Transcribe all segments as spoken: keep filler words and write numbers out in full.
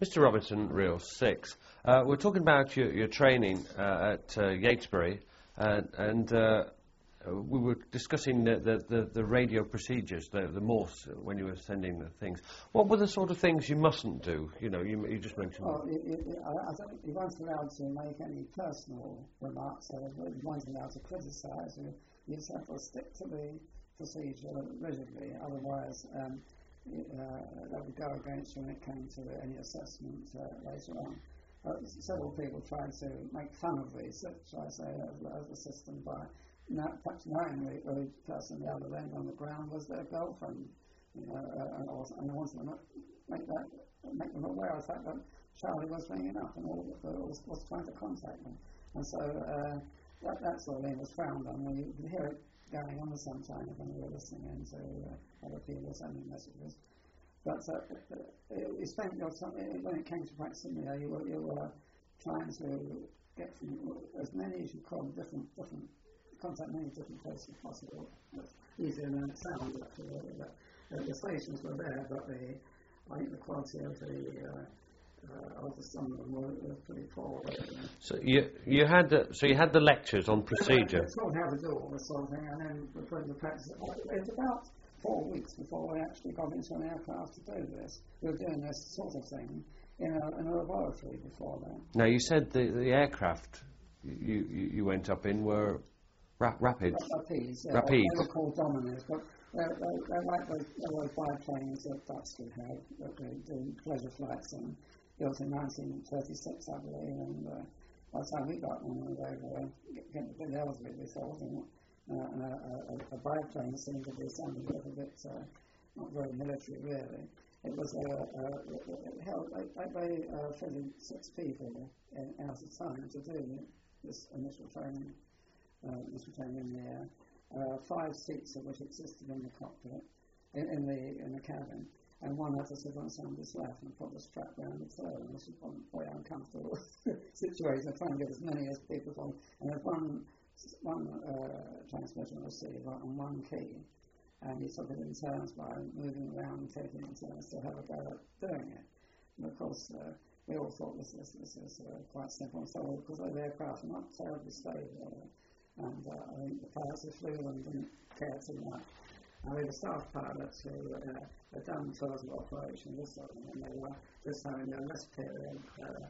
Mister Robinson, Reel six. Uh, we're talking about your, your training uh, at uh, Yatesbury, uh, and uh, we were discussing the, the, the, the radio procedures, the, the Morse, when you were sending the things. What were the sort of things you mustn't do? You know, you, you just mentioned... Well, you, you, I, I don't, you weren't allowed to make any personal remarks, so you weren't allowed to criticise. You, you just had to stick to the procedure rigidly, otherwise um, uh, that would go against you when it came to any assessment uh, later on. Uh, several people tried to make fun of these, shall I say, of, of the system by not, perhaps knowing the, the person on the other end on the ground was their girlfriend, you know, uh, and, also, and they wanted to make that make them aware of the fact that Charlie was ringing up and all was, was trying to contact them, and so uh, that, that sort of thing was frowned on. And you can hear it going on sometimes when we were listening in to uh, other people sending messages. But uh, you spent your time, when it came to practicing, you know, you were, you were trying to get from as many as you could, different, different, contact many different places as possible. It's easier than it sounds, actually. But, uh, the stations were there, but the, I think the quality of the uh, uh, of the some of them were, was pretty poor. So you you had the, so you had the lectures on procedure. It's all how to do all this sort of thing, and then we put the practice. It's about four weeks before we actually got into an aircraft to do this. We were doing this sort of thing in a, in a laboratory before that. Now, you said the, the aircraft you, you, you went up in were ra rapid. Rapids, yeah. Rapids. They were called Dominers, but they're, they're, they're like those, those biplanes that Duxton had, that they do pleasure flights in, built in nineteen thirty-six, I believe, and uh, by the time we got one, they were getting a bit elderly, we thought, and Uh, uh, a, a biplane seemed to be something a little bit uh, not very military, really. It was a uh, uh, it held they, they uh, fitted six people in, out of time to do this initial training, uh, initial training in the air. Uh, five seats of which existed in the cockpit, in, in the in the cabin, and one had to sit on somebody's lap and put the strap around the tail. And this was one very uncomfortable situation. Trying to get as many as people on, and there's one. one uh, transmitter and receiver and one key, and he took it in turns by moving around and taking it in turns to have a go at doing it. And of course, uh, we all thought this, this, this is uh, quite simple, so because the aircraft are not terribly stable, uh, and uh, I think the pilots who flew them didn't care too much. And we were staff pilots who uh, had done tours of operation, this sort of thing, and they were just having their rest period uh,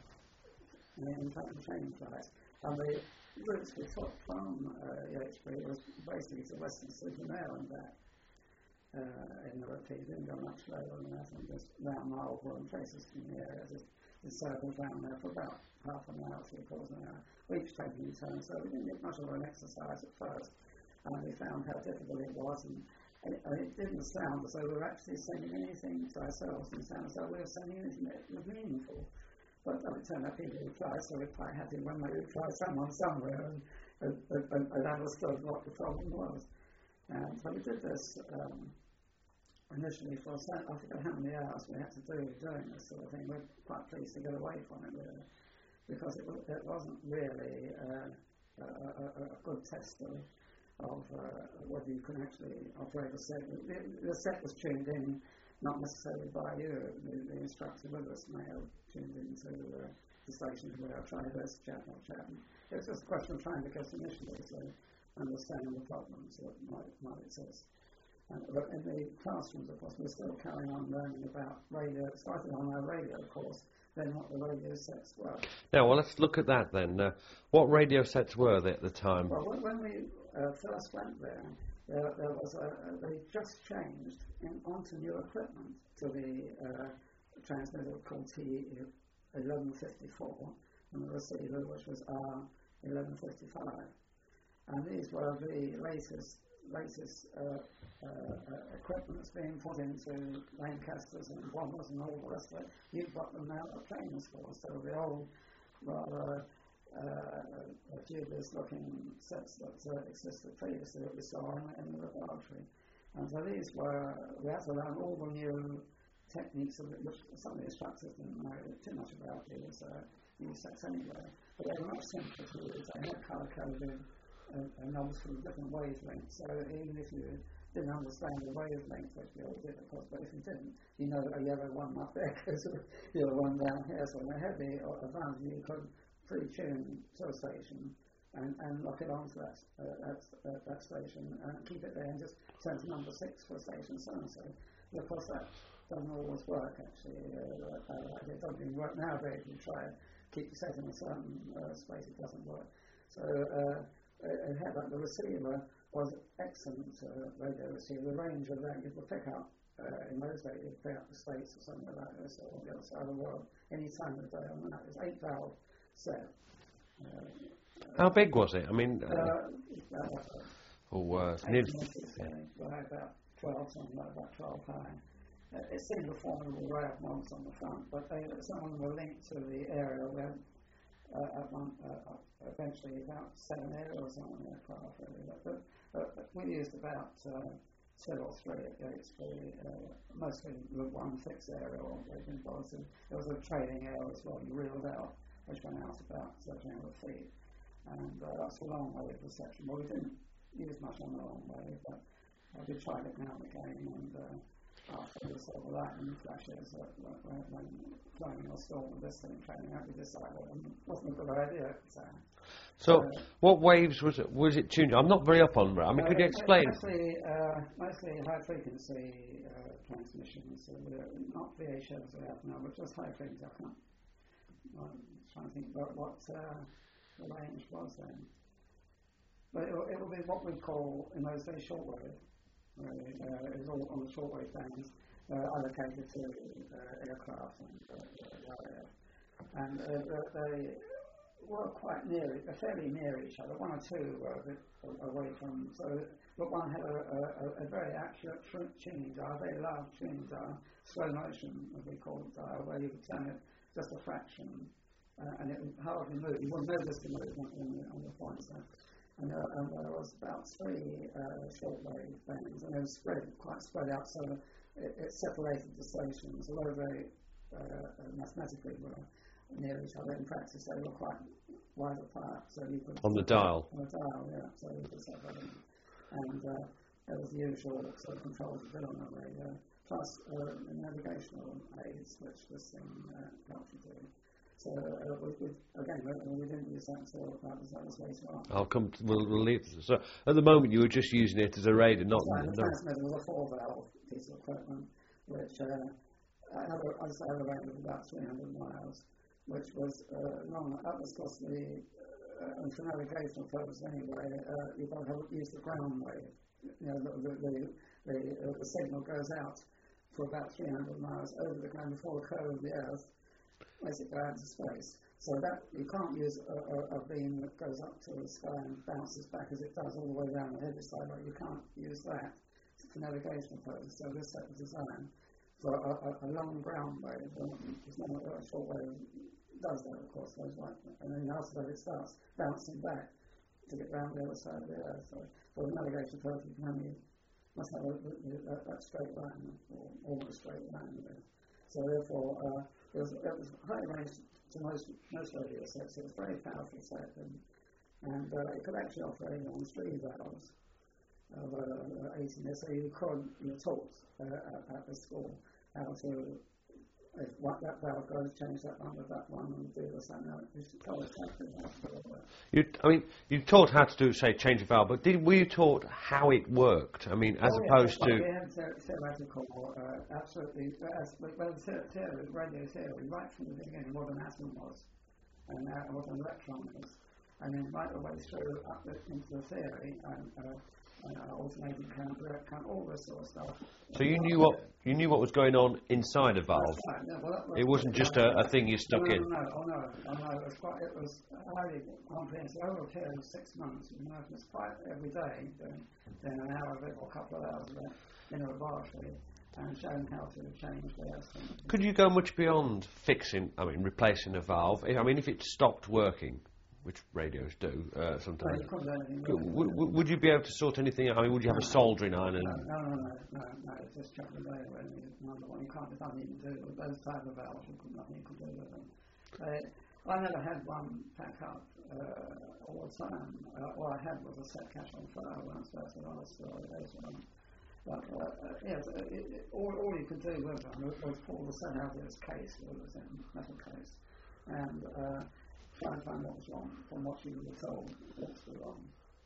in training flights. And the routes we took from uh, Yatesbury was basically to Western Supermare and back uh, in the Rapid. Didn't go much further than that, and just round Marlborough and places from the area. Just, just circled around there for about half an hour, three quarters of an hour. We each taking in turns, so we didn't get much of an exercise at first. And we found how difficult it was, and it, and it didn't sound as though we were actually sending anything to ourselves. It sounded as though we were sending anything that was meaningful. But it turned out people would try, so we're quite happy when they would try someone somewhere and, and, and, and understood what the problem was. And so we did this um, initially for, I forget how many hours we had to do doing this sort of thing. We're quite pleased to get away from it, really, because it, it wasn't really uh, a, a, a good test of, of uh, whether you can actually operate a set. The, the set was tuned in, not necessarily by you. The, the instructor with us may have tuned into uh, the station where I tried this chat or chat. It was just a question of trying to get initially to understand the problems that might, might exist. Uh, but in the classrooms, of course, we're still carrying on learning about radio, starting on our radio course, then what the radio sets were. Now, well, let's look at that then. Uh, what radio sets were they at the time? Well, when, when we uh, first went there, There, there was a, a, they just changed in, onto new equipment to the uh, transmitter called T eleven fifty-four and the receiver, which was R eleven fifty-five. And these were the latest latest uh, uh, equipment that's being put into Lancasters and bombers and all the rest of it. You've got them now at planes for, so the old rather Uh, dubious-looking sets that uh, existed previously that we saw in, in the laboratory. And so these were, we had to learn all the new techniques of it, which some of the instructors didn't know too much about these uh, new sets anyway. But they were much simpler to use. They had colour-coded uh, knobs for different wavelengths, so even if you didn't understand the wavelength of your difficult, but if you didn't, you know a yellow one up there because a yellow one down here. So when had the advantage, you could pre-tune to a station and, and lock it onto that, uh, that, uh, that station and keep it there and just turn to number six for a station so and so. Of course, that doesn't always work actually. Uh, uh, it doesn't even work nowadays. You try to keep it set in a certain uh, space, it doesn't work. So uh, it had that. The receiver was excellent uh, radio receiver. The range of that you could pick up uh, in those days, you could pick up the States or something like this, or the other side of the world, any time of the day on that. It was eight valve set. Uh, How big was it? I mean, uh, uh, uh, oh, uh, eight nearly, inches, yeah. Well, about twelve, something like that, twelve high. Uh, it seemed a formidable array of mods on the front, but they, some of them were linked to the area where uh, at one, uh, eventually about seven areas on the aircraft, really. But, but, but we used about uh, two or three at Gatesbury, uh, mostly the one fixed area, or they've been involved in. There was a trailing area as well, you reeled out, which went out about thirteen hundred feet. And uh, that's a long wave reception. Well, we didn't use much on the long wave, but I did try it now and again, and uh, after the sort of lightning flashes uh, when, when flying in a storm with this thing training out, we decided it wasn't a good idea. So, so uh, what waves was it, was it tuned? I'm not very up on that. I mean, uh, could you explain? Mostly, uh, mostly high frequency uh, transmissions, so not V H Fs we have now, but just high frequency. I can't, I'm trying to think about what uh, the range was then. But it, it will be what we call in those days shortwave. Really, uh, it was all on the shortwave bands uh, allocated to uh, aircraft and uh, uh, and uh, they were quite near, uh, fairly near each other. One or two were a bit away from. So, but one had a, a, a very accurate tuning dial, a very large tuning dial, slow motion, as we call it, dial, where you could turn it just a fraction, uh, and it would hardly move. You wouldn't notice the movement on the, on the points there. And, uh, and there was about three uh, shortwave bands, and they were spread, quite spread out, so it, it separated the stations. Although they uh, mathematically were near each other, in practice they were quite wide apart. So you could On the dial? On the dial, yeah. So you could separate them. And uh, there was the usual sort of controls you did on the radio, plus uh, navigational aids, which this thing uh, helped you do. So uh, we, we, again, we didn't use that until that was, that was later on. I'll come. To, we'll, we'll leave. So at the moment, you were just using it as a radar, not. So the no. transmitter was a four-valve piece of equipment, which uh, I had a, I was had a range of about three hundred miles, which was uh, long. That was because the uh, and for navigational purposes anyway, uh, you've got to use the ground wave. You know, the the the, the, uh, the signal goes out for about three hundred miles over the ground before the curve of the Earth. As it goes into space. So that you can't use a, a, a beam that goes up to the sky and bounces back as it does all the way down the heavy side, but you can't use that for navigational purposes. So this set was designed for a, a, a long ground wave. There's no a short wave does that, of course, goes right, and then after that it starts bouncing back to get round the other side of the Earth. So for the navigation purpose, you can only must have a, a, a straight line, or almost straight line. So therefore, uh, it was, it was high range to most most radio sets. It was a very powerful set, and, and uh, it could actually operate on three valves of uh, eighteen. So you could, you were taught uh, at, at the school how to, if what that valve goes, change that one with that one, and do this and that. You should tell us exactly how to do it. You, I mean, you taught how to do, say, change a valve, but did, were you taught how it worked? I mean, as oh, opposed yeah, to. We had theoretical, uh, absolutely, as, well, theory, radio theory, right from the beginning, what an atom was, and uh, what an electron is, and then right the way through up the, into the theory, and uh, uh, alternating current, direct current, all this sort of stuff. So you knew what you knew what was going on inside a valve. Right, yeah, well, that was it wasn't just a, a thing you stuck no, in. No, no, oh no, oh no, it was quite, it was highly comprehensive. Over a period of six months, you know, it was quite every day, doing, doing an hour of it or a couple of hours of it in a laboratory, and showing how to change gas. Could you go much beyond fixing, I mean, replacing a valve? I mean, if it stopped working, which radios do uh, sometimes, well, you could, w- w- would you be able to sort anything out? I mean, would you have a soldering iron? And no, no, no, no, no, no, it's just chuck it away. Number one, you can't, there's nothing you can do with those type of valves, you could, nothing you can do with them. Uh, I never had one pack up uh, all the time. Uh, all I had was a set cache on fire when I started on a story later on. But uh, uh, yes, uh, it, it, all, all you could do with them was pull the set out of its case, it was in metal case, and uh, try and find what was wrong from what you were told what was wrong.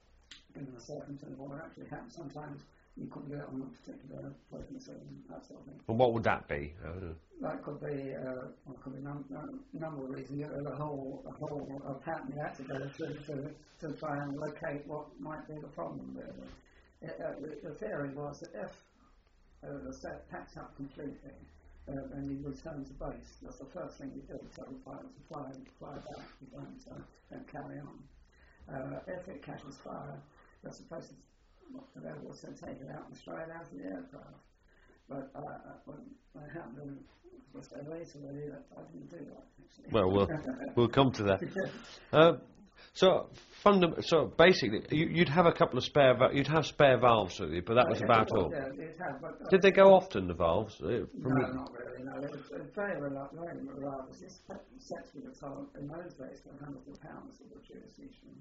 In a certain interval, what actually happened. Sometimes you couldn't do it on a particular frequency and that sort of thing. And what would that be? Uh, That could be, uh, well, could be a num- num- number of reasons. You know, a whole, a whole a pattern you had to go through to, to try and locate what might be the problem. Really. It, uh, the, the theory was that if uh, the set packed up completely, uh, and you return to base, that's the first thing you do. Tell the pilot to fly, fly back. You don't, uh, don't carry on. Uh, if it catches fire, they're supposed to, they will also take it out and throw it out of the aircraft. But uh, when I happened to was there later, really, that I didn't do that, actually. well, we'll we'll come to that. Uh, so, fundam- so basically, you, you'd have a couple of spare, va- you'd have spare valves with you, but that was yeah, about well, all. Yeah, it had, but, uh, Did they go often, the valves? Uh, from no, the- not really. No, it was, it was very reliable. Very reliable. This sets we were told in those days for hundreds of pounds to produce each one.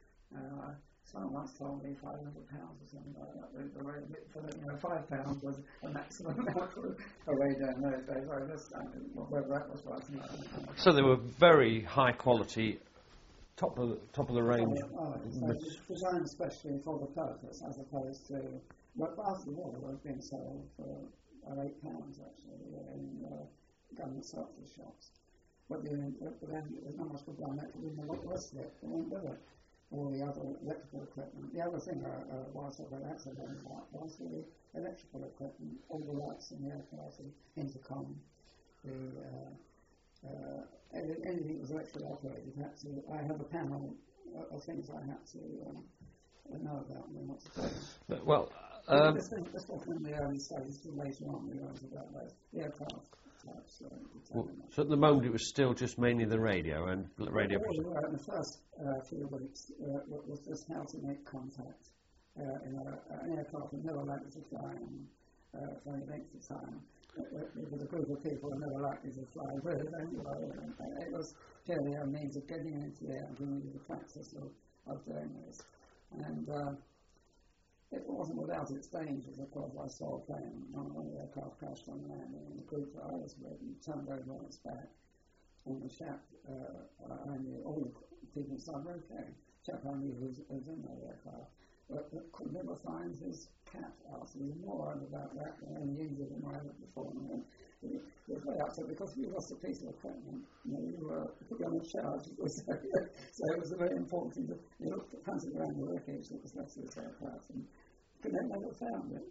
Uh, someone once told me five hundred pounds or something like that. The, the rate, for the, you know, five pounds was a maximum amount for a radar in those days. I understand whether that was right. No, no. So they were very high quality, top of the, top of the range. Oh, so it's designed especially for the purpose, as opposed to, well, after the war, they were being sold for uh, eight pounds actually in uh, government surplus shops. But then, but then there's not much good on that, because the rest of it, they won't do it. All the other electrical equipment. The other thing, uh, uh, whilst I've got accident about, was the electrical equipment, all the lights in the aircraft, the intercom, the uh, uh, anything that was electrically operated had to. I have a panel of things I had to um, know about and not to do. Well, um, this wasn't in the early stages, later on we learned about those. The aircraft types. Uh, well, so at the moment it was still just mainly the radio and radio. Well, we were in the first uh, few weeks uh, was just how to make contact uh, in a, an aircraft that never likely to fly in, uh, for any length of time. It was a group of people who never likely to fly with anyway. And it was purely a means of getting into the air and giving you the practice of, of doing this. And uh, it wasn't without its dangers. Of course, I saw a plane, one of the aircraft crashed on landing, and the group that I was with turned over on its back. And the chap, uh, I knew, all the people inside were okay. The chap I knew was, was in that aircraft, but, but could never find his cat out. He was more worried about that than any user than I had before. And he, he was very upset because you lost a piece of equipment. You know, you were put on a charge. So it was a very important thing to, you looked at hunting around the wreckage that was left of this aircraft and could never found it.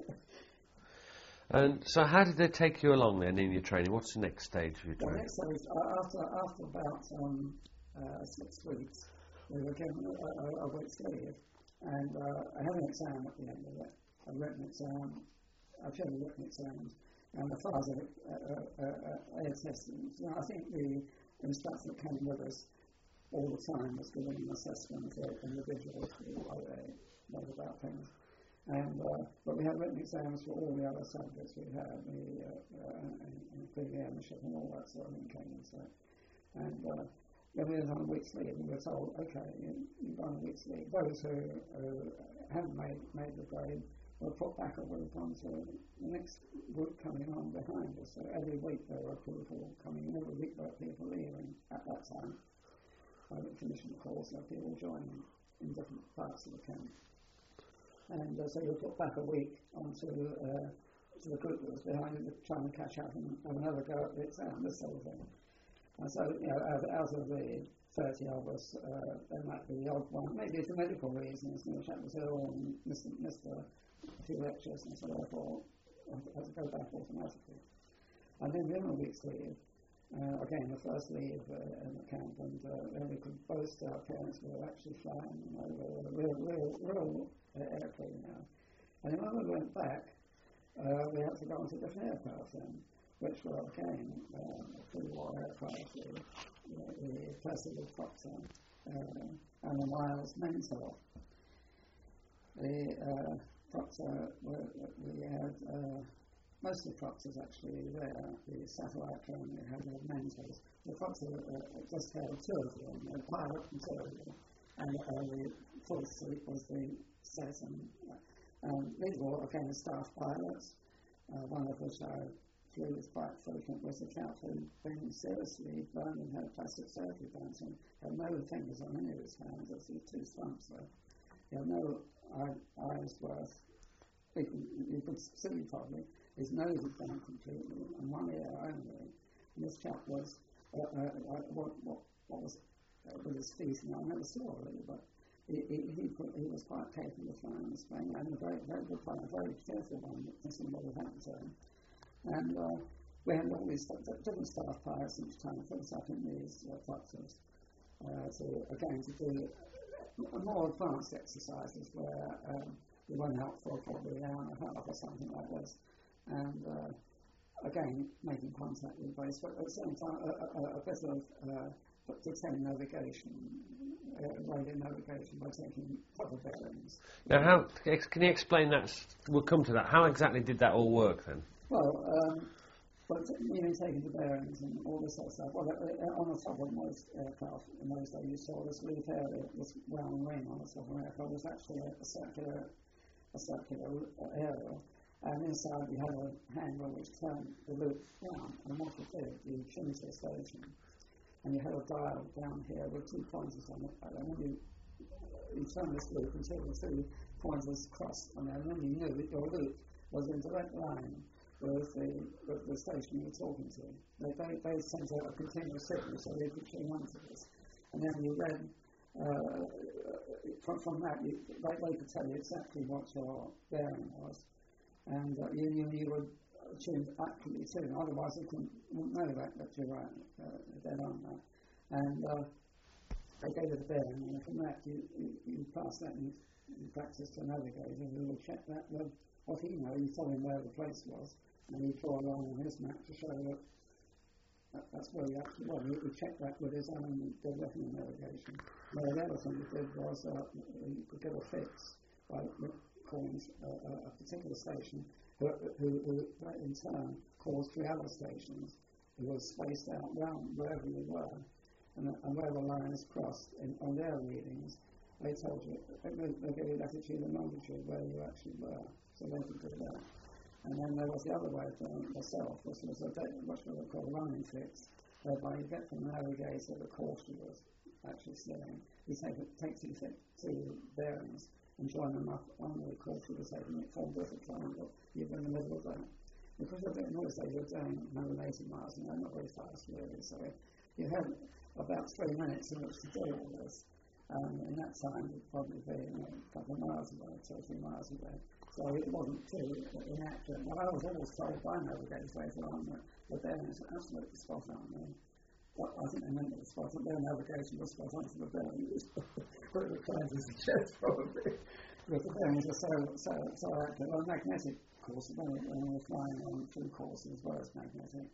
And so how did they take you along then in your training? What's the next stage of your The training? next stage, uh, after, after about um, uh, six weeks, we were given a, a, a week's leave, and uh, I had an exam at the end of it, a written exam, a few written exams, and as far as uh, uh, uh, air testing, you know, I think the instructor that came with us all the time was giving an assessment for individuals who know about things. And, uh, but we had written exams for all the other subjects we had, the, uh, uh, including the ownership and all that sort of thing came into it. And uh, then we were on a week's leave, and we were told, okay, you, you've got a week's leave. Those who uh, haven't made, made the grade were put back a week onto the next group coming on behind us. So every week there were people coming in, every week there were people leaving at that time. I would finish the course, there were people joining in different parts of the camp. And uh, so you were put back a week onto uh, to the group that was behind you, trying to catch up and have another go at the exam, this sort of thing. And so, you know, out, out of the thirty of us, uh, there might be the odd one, maybe for medical reasons, you know, chap was ill and missed, missed a few lectures, and so therefore I had to go back automatically. And then the other week's leave, uh, again, the first leave uh, in the camp, and uh, then we could boast our parents we were actually flying, you know, we were real, real, real uh, airplane now. And then when we went back, uh, we had to go onto different aircraft then, which were again uh, pre-war aircraft, the, the, the Percival Proctor uh, and the Miles Mentor. The uh, Proctor, we had uh, most of the Proctors actually there, the satellite phone, they had their mentors. The Proctor uh, just had two of them, a pilot and two of them, and uh, the fourth seat was the set, and uh, Um, these were, again, staff pilots, uh, one of which I flew with quite frequent was a chap who'd been seriously burned and had plastic surgery done to him. Had no fingers on any of his hands, there's two stumps there. He had no eye, eyes worth. You could, you could see probably. His nose had gone completely, and one ear only. And this chap was, uh, uh, uh, what, what, what was uh, with his feet, and I never saw really, but he, he, he, put, he was quite capable of flying this plane, and a very, very good pilot, a very careful one, considering what had happened to him. And uh, we had all these different staff pilots each time, put us up in these uh, boxes, uh, to, again, to do more advanced exercises where um, we went out for probably an hour and a half or something like this. And uh, again, making contact with the base, but at the same time, a, a, a bit of uh, pretend navigation, uh, radio navigation by taking proper bearings. Now, how can you explain that? We'll come to that. How exactly did that all work then? Well, um, but meaning taking the bearings and all this sort of stuff. Well, uh, on the top of most aircraft in those days, you saw this leaf area, this round ring on the top of an aircraft was actually a, a circular, a circular area. And inside you had a handle which turned the loop down, and what it did, you changed the station. And you had a dial down here with two pointers on it, and when you, you turned this loop until the two pointers crossed on there, and then you knew that your loop was in direct line with the, with the station you were talking to. They, they, they sent out a continuous signal so they could tune onto this. And then you read, uh, from, from that, you, they, they could tell you exactly what your bearing was. And uh, you knew you would tune accurately tune, otherwise you couldn't know that, that you're right, uh, dead on that. And uh, they gave it a bearing, and from that you, you, you pass that and you practice to navigate, and you will check that with what he knows. You told him where the place was, and he draw a line on his map to show that, that that's where you actually were. He would check that with his own definite navigation. Well, the other thing he did was uh, you could get a fix by calling uh, a particular station, who, who, who in turn calls three other stations who were spaced out round wherever you were, and, and where the line is crossed in, on their readings, they told you, they, they gave you latitude and longitude where you actually were, so they could do that. And then there was the other way of doing it yourself, which was a much what they call a line fix, whereby you get from the navigator the course you was actually steering. You take it, take two, two bearings and join them up on the course you were taking, it forms a triangle. You're in the middle of that. Because you're getting noise, you're doing one hundred eighty miles, and they're not very fast really, so you have about three minutes in which to do all this. Um, in that time, it would probably be you know, a couple of miles away, two or three miles away. So it wasn't too inaccurate. Now, I was always told by navigators later on that the bearings are absolutely spot on. There. Well, I think they meant it was spot on. Their navigation was spot on for the bearings. Put it kind of suggest probably. But the bearings are so, so, so accurate. Well, magnetic course, when we were flying on through courses as well as magnetic.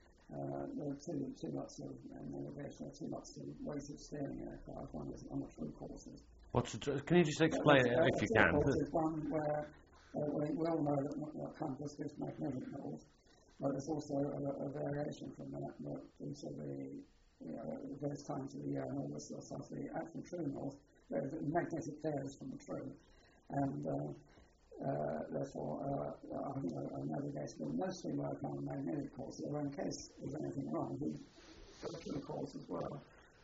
Uh, there were two, two lots of uh, navigation, two lots of ways of steering aircraft. One is on the through courses. What's the, can you just explain yeah, it if you can? There's one where uh, we, we all know that what compass gives magnetic north, but there's also a, a variation from that, that into the you know, various times of the year and all this sort of stuff. The actual true north, where the magnetic varies from the true, and uh, uh, therefore uh, I think a navigator will mostly work on a magnetic course, so in case there's anything wrong, he goes through the course as well.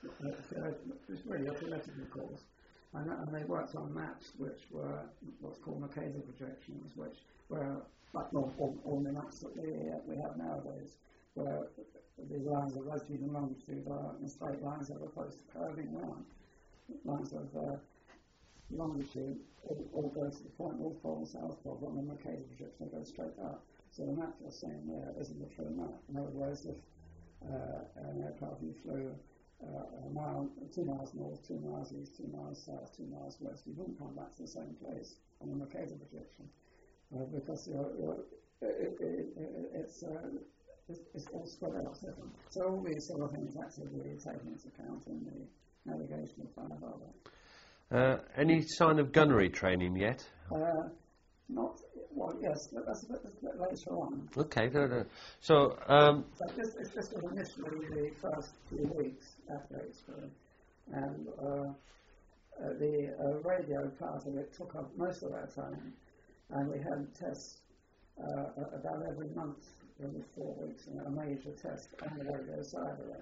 It's really a theoretical course. And, and they worked on maps which were what's called Mercator projections, which were like all, all, all the maps that we, uh, we have nowadays, where the lines of latitude and longitude are in straight lines as opposed to curving round. Lines of uh, longitude all, all go to the point North Pole and South Pole, but on the Mercator projection they go straight up. So the map you're seeing there isn't a true map. In other words, if uh, an aircraft you flew Uh, a mile, two miles north, two miles east, two miles south, two miles west, you wouldn't come back to the same place on the Mercator projection uh, because you're, you're, it, it, it, it's, uh, it's, it's all spread out different. So all these sort of things have to be taken into account in the navigation of Fire Harbor. Uh, any sign of gunnery training yet? Uh, not, well, yes, but that's a bit, that's a bit later on. Okay, no, no. So, um, so this, it's just initially the first few weeks after Expo, and uh, uh, the uh, radio part of it took up most of our time, and we had tests uh, about every month, every four weeks, and a major test on the radio side of it.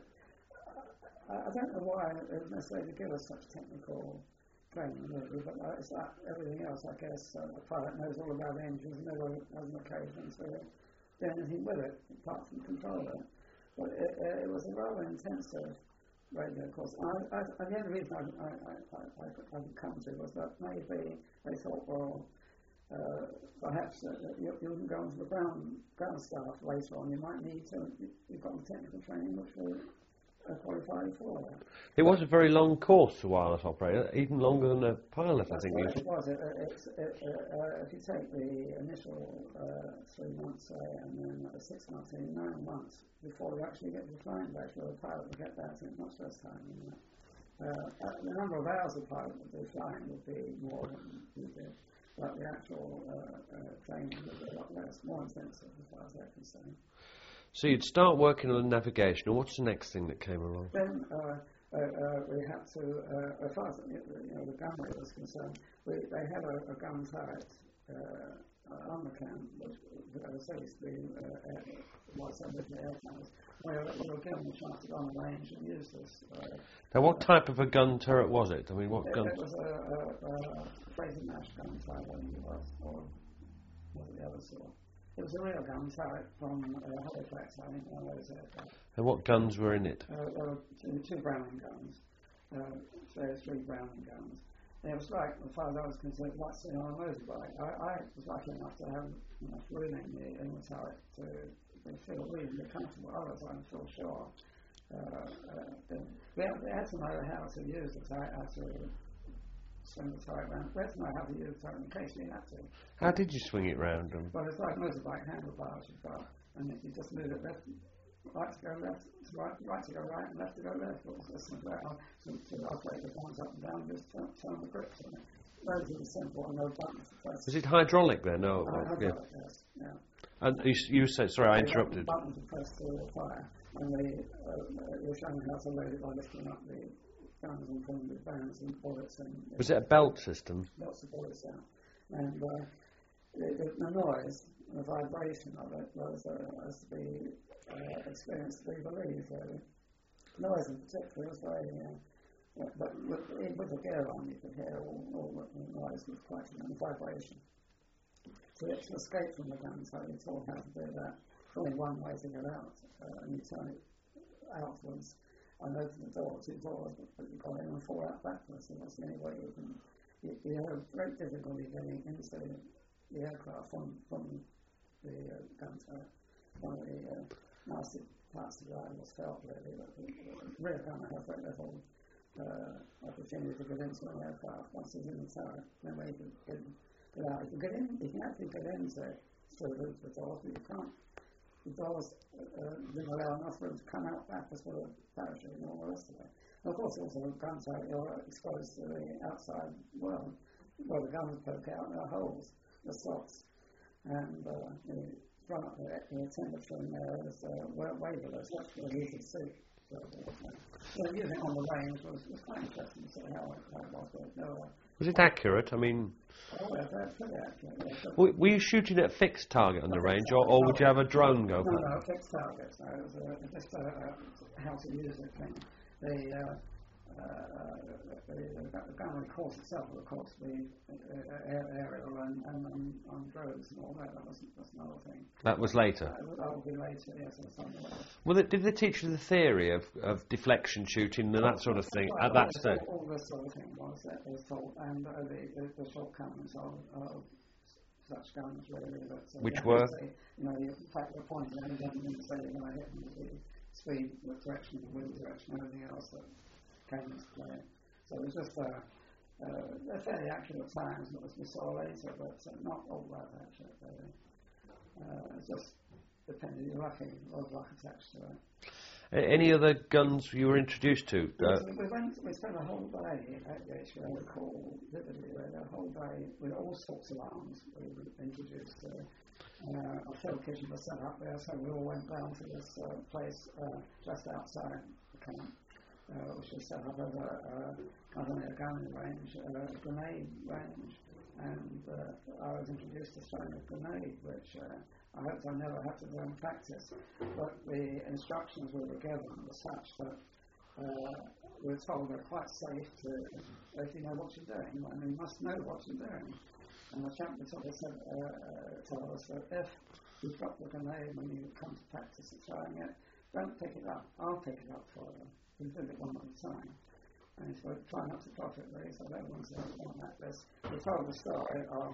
I, I don't know why it was necessary to give us such technical training, really, but uh, it's like everything else, I guess. Uh, the pilot knows all about engines, never has an occasion to do anything with it, apart from control it. But it, it, it was a rather intensive radio course. I, I, and the only reason I, I, I, I, I could come to was that maybe they thought, well, uh, perhaps uh, you, you wouldn't go into the ground, ground staff later on. You might need to, you, you've got the technical training which will uh, qualify you for that. It was a very long course, the wireless operator, even longer than a pilot, I think. Right, it was. It, it, it, uh, uh, if you take the initial uh, three months, say, and then uh, six months, and nine months before you actually get to the flying badge, where the pilot will get that in much less time than that. Uh, uh, the number of hours the pilot would be flying would be more than you did, but the actual uh, uh, training would be a lot less, more intensive as far as they're concerned. So you'd start working on the navigation, or what's the next thing that came along? Then uh, uh, uh, we had to, uh, as far as you know, the gunnery was concerned, we, they had a, a gun turret uh, on the cam, which as I say used to be uh, what's under the air channels. We were, we were given the chance to go on the range and use this. Uh, now, what type of a gun turret was it? I mean, what it, gun? It was a, a, a Fraser Nash gun turret, I think it was, or was it the other sort? It was a real gun turret from uh, Halifax, I think, one of those aircraft. And what guns were in it? Uh, there were two, two Browning guns, uh, three, three Browning guns. And it was like, as far as I was concerned, like sitting on a motorbike. I, I was lucky enough to have enough room in the, in the turret to, to feel reasonably comfortable. Others, I'm feel sure. Uh, uh, we, had, we had to know how to use the turret, how to swing the turret around. We had to know how to use the turret in case we had to. How did you swing it round? Um? Well, it's like motorbike handlebars you've got, and if you just move it left, right to go left, to right, right to go right, and left to go left. It was as simple as to, to operate the guns up and down, just turn, turn the grips on it. Relatively simple, and no buttons to press. Was it hydraulic then? No. Uh, hydraulic, yeah. Yes, yeah. And you, you said, sorry, I interrupted. Button to press to fire, and they uh, were showing how to load it by lifting up the guns and pulling the bands and bullets. And was it a belt system? Lots of bullets out, and uh, the, the, the noise, the vibration of it was uh, as to be uh, experienced to be believed. Really. The noise in particular was very. Uh, Yeah, but with, with the gear on, you could hear all, all the noise was quite and the vibration. So to escape from the gun, so you taught how to do that. There's only one way to get out, uh, and you turn it outwards and open the door, two doors, but you got in and fall out backwards, and that's the only way you can. You, you have great difficulty getting into the aircraft from, from the uh, gun turret. One of the uh, nasty parts of that was felt really, that the, the rear gunner has that level. Uh, opportunity to get into an aircraft once it's in the turret, then we can get, get out. If you get in, you can actually get into it through the, the doors, but you can't. The doors uh, didn't allow enough room to come out back as well as parachute and all the rest of it. And of course, also with gun turret, you're exposed to the outside world, where the guns poke out, there are holes, the slots, and uh, the front, the, the temperature in there is uh, way below. So that's really easy to see. So, uh, using on the range was, was quite interesting to see how it, how it was. But no, uh, was it accurate? I mean, oh, yeah, that's pretty accurate. Yeah, were, were you shooting at a fixed target on the range, or, or would you have a drone go? No, no, no fixed targets. No, it was uh, just uh, uh, how to use it thing. The uh, uh, the, the gunnery course itself, of course, the uh, aerial and, and um, on drones and all that. That was that's another thing. That was later. Uh, that will be later. Yes, or something like that. Well, did they teach you the theory of, of deflection shooting and that sort of thing well, at that all, stage? All, all this sort of thing was, uh, was taught, and uh, the, the, the shortcomings of, of such guns, really. That, uh, Which yeah, were? Say, you know, the fact that pointing at it doesn't mean to say you're going to hit them with the speed, the direction, the wind direction, everything else that came into play. So it was just uh, uh, a fairly accurate times, as we saw later, but uh, not all that accurate, really. Uh, it's just depending, you're lucky, a lot of luck attached to it. Any other guns you were introduced to? Uh, we, we went. We spent a whole day at H V, I recall vividly. We had a whole day with all sorts of arms we were introduced to. Uh, a field kitchen was set up there, so we all went down to this uh, place uh, just outside the camp, uh, which was set up as a, a, not only a gun range, uh, a grenade range, and uh, I was introduced to throwing a grenade, which uh, I hoped I never had to do in practice. But the instructions we were given were such that uh, we were told they're quite safe to, if you know what you're doing, and you must know what you're doing. And the chap that told us, uh, uh, told us that if you drop the grenade when you come to practice at throwing it, don't pick it up, I'll pick it up for you. You do it one at a time. And he said, try not to drop it, really, so everyone's going like this. We told the story of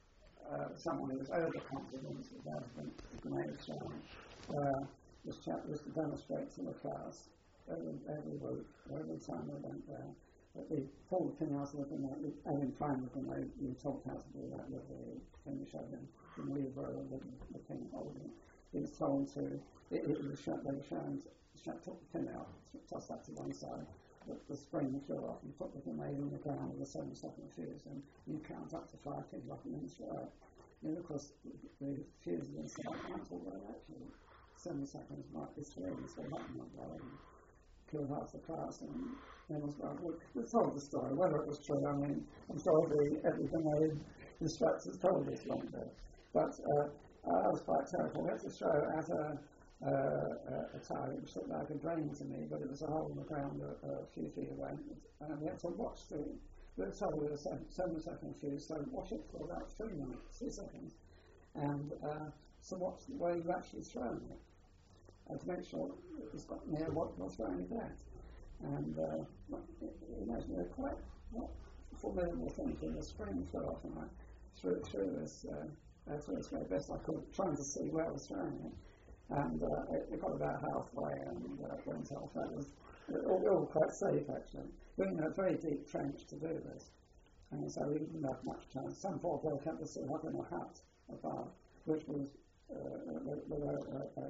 uh, someone who was overconfident about the grenade thrown. Uh, this chap used to demonstrate to the class every, every week, every time we went there, that we pulled the pin out of the grenade, and in prime the grenade, we taught how to do that with the pin we showed him, the lever with the pin holding. He was told to, it, it was shut, they were showing, shut, took the pin out, tossed that to one side. The, the spring flew off and put the grenade on the ground with a seven second fuse, and you count up to five, pick it up and then throw it. And of course, the, the fuse is inside, and I thought, well, actually, seven seconds might be three, so that might go and kill half the class. And then it was like, well, we told the story, whether it was true, I mean, I'm sure every, every grenade instructor told this one day. But uh, I was quite terrible. We had to throw at a Uh, uh, a target which looked like a drain to me, but it was a hole in the ground a, a few feet away. And we had to watch the, we were told with a seven, seven second fuse, so watch it for about three minutes, three seconds, and uh, so watch the way you actually thrown it, and to make sure it was got near what was throwing it at. And uh, imagine they're quite not formidable things when the spring fell off, and I threw it through this, uh, uh, through as best I could, trying to see where I was throwing it. And uh, it, it got about halfway and uh, went off. That was all, all quite safe, actually. We were in a very deep trench to do this, and so we didn't have much chance. Some poor bloke had to sit up in a hut above, which was uh, with, with a, a, a,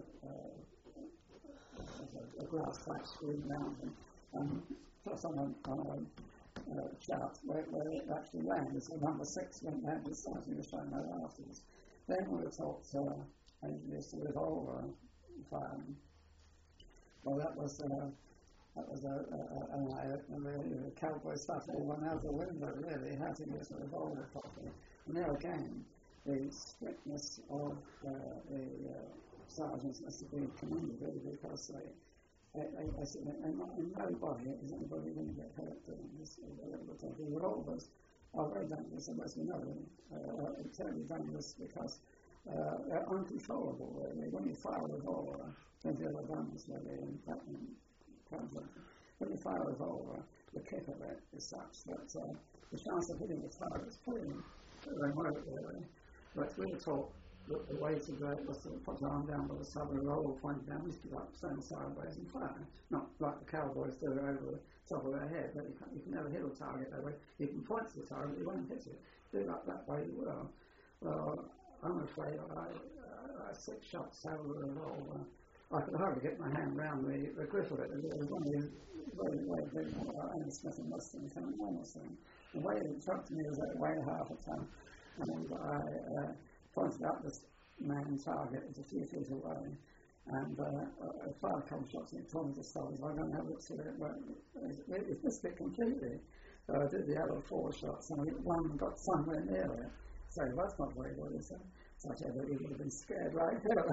a, a grass thatch screen around him, and plus on a, on a uh, chart where, where it actually landed. So number six went down to the side, and we were showing that afterwards. Then we were taught uh, I introduced a revolver firing. Well, that was uh, that was a, a, a, an eye-opener, really. The cowboy stuff all went out the window, really, how to use a revolver properly. And there again, the strictness of uh, the uh, sergeants must have been commended, really, because they, they, they, they said, and, and nobody, is anybody going to get hurt doing this? The revolvers are very dangerous, and as we know, uh, terribly dangerous because Uh, they're uncontrollable, really. When you fire a revolver, then the other guns, really, in fact, when you fire a revolver, the kick of it is such that uh, the chance of hitting the target is pretty remote, really. But we were taught that the way to do it was to put your arm down with a sub revolver pointed down, lift it up, stand sideways and fire. Not like the cowboys do over the top of their head, but you can, you can never hit a target that way. You can point to the target, you won't hit it. Do it like that way, you will. Well, I'm afraid I, uh, six shots out of the revolver. I could hardly get my hand around the, the grip of it. It was one of these very, very big uh, Smith and Wesson kind of enormous thing. The way it struck me was that it weighed half a ton. And I uh, pointed out this man's target was a few feet away. And uh, I fired a couple of shots and he told me to stop. I don't have it to it, but it, it missed it completely. So I did the other four shots and one got somewhere near it. So that's not very good, is it? So I said that we would have been scared right there.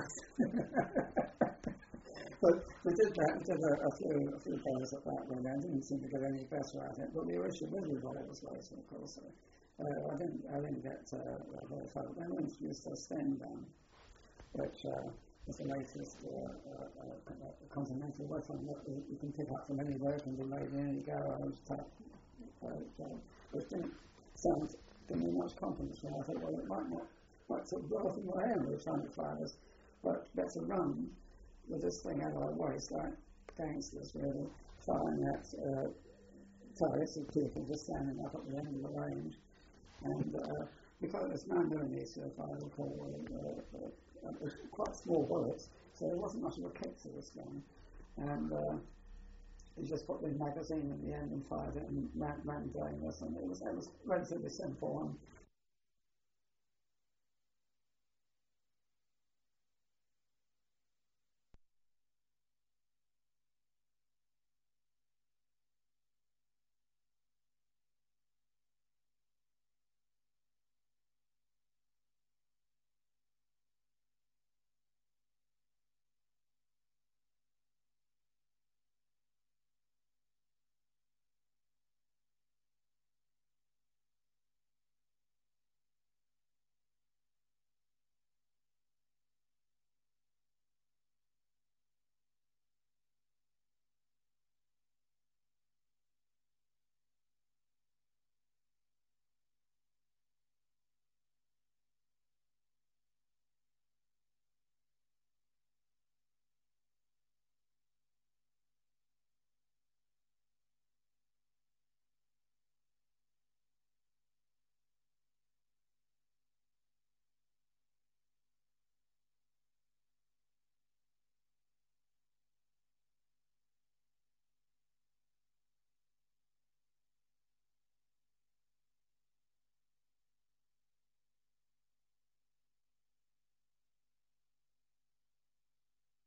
But we did that, we did a, a few a few days at that one, and didn't seem to get any better at it. But we were issued with revolvers later, of course. So, uh, I didn't I didn't get uh, very far. Then we introduced a Sten gun, which uh, is the latest uh, uh, uh, continental weapon that you can pick up from anywhere, can be made in any garage type. Uh, which didn't sound give me much confidence, and I thought, well, it might not might sort of blow off in my hand with trying to fire this, but better run with this thing out of our waist, like gangsters, really, firing at uh, targets of people just standing up at the end of the range. And uh, because it's nine millimeter, if I recall, uh, uh, it was quite small bullets, so there wasn't much of a kick to this gun. And uh, he just put the magazine in the end and fired it and ran, ran down this, and it was, it was relatively simple. And